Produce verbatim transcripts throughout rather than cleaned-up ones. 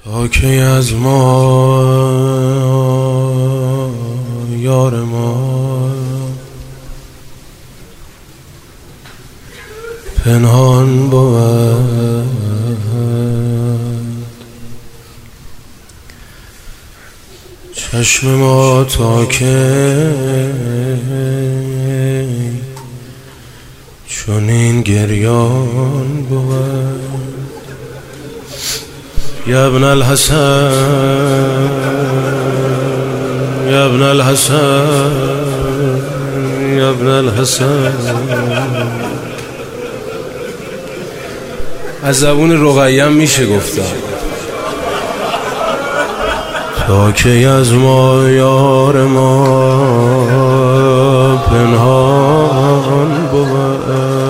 تا کی از ما یار ما پنهان بود، چشم ما تا کی چنین گریان بود. یا ابن الحسن یا ابن الحسن یا ابن الحسن. از زبون رقیه میشه گفتم تا کی از ما یار ما پنهان بود،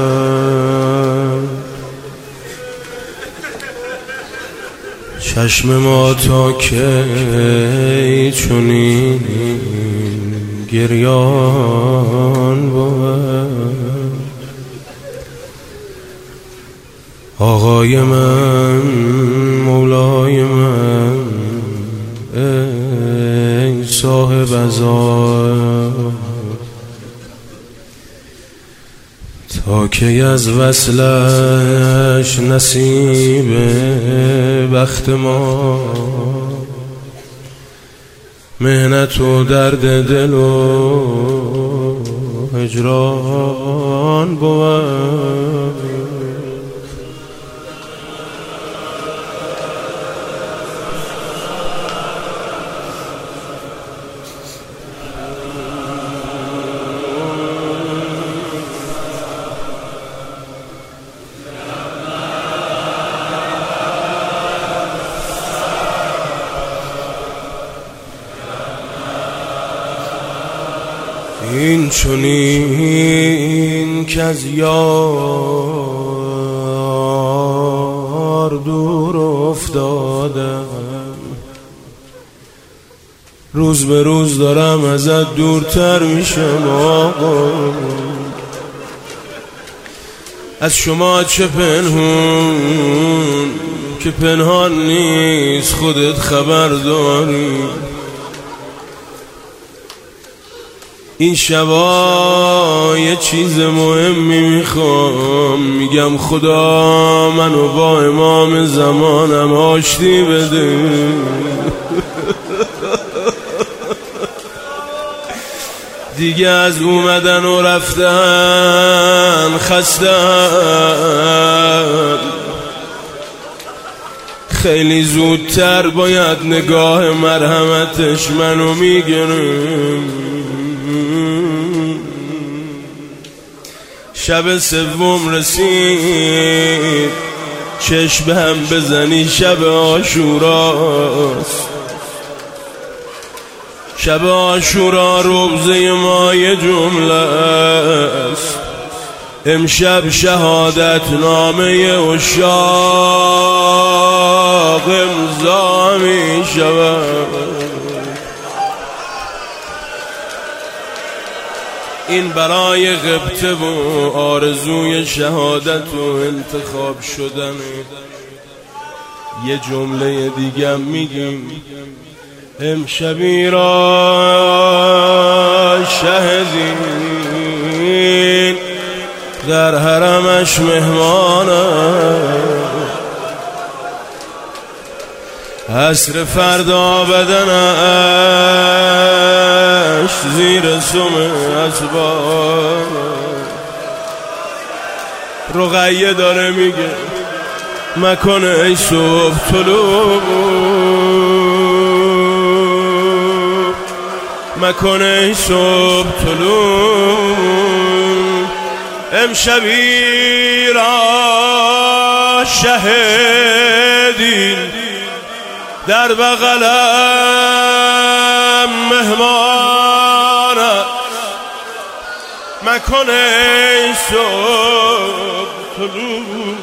چشم ما تا کی چنین گریان بود. آقای من مولای من ای صاحب عزا، تا کی از وصلش نصیب بخت ما مهنت و درد دل و هجران بود. این چنین که از یار دور افتادم، روز به روز دارم ازت دورتر میشم آقا. از شما چه پنهون که پنهان نیست خودت خبر داری. این شبا یه چیز مهمی میخوام، میگم خدا منو با امام زمانم آشتی بده. دیگه از اومدن و رفتن خستم، خیلی زودتر باید نگاه مرحمتش منو میگرم. شب سوم رسید چشم هم بزنی شب عاشوراست. شب عاشورا روزه ما یه جمله است، امشب شهادت نامه عشاق امضا می شود. این برای غبطه و آرزوی شهادت و انتخاب شدن. یه جمله دیگه میگیم، امشبی را شهدین در حرمش مهمانم، عصر فردا بدنش زیر سم اسباب. رقیه داره میگه مکنه ای صبح طلوع، مکنه ای صبح طلوع. امشبی را شهدین در بغلم مهمان، مکنه ای صبح طلوع.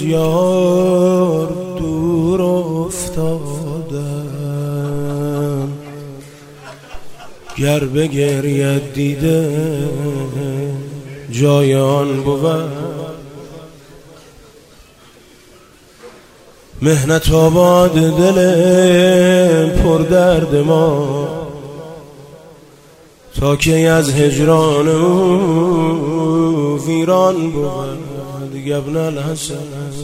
یار دور افتادم، گر بگرید دیده جای آن بود. مهنت آباد دل پر درد ما، تا که از هجران او ویران بود. ابن الحسن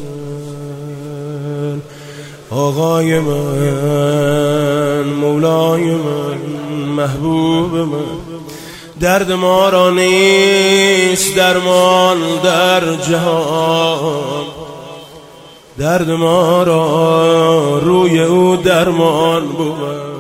آقای من، مولای من، محبوب من، درد ما را نیست درمان در جهان، درد ما را روی او درمان بود.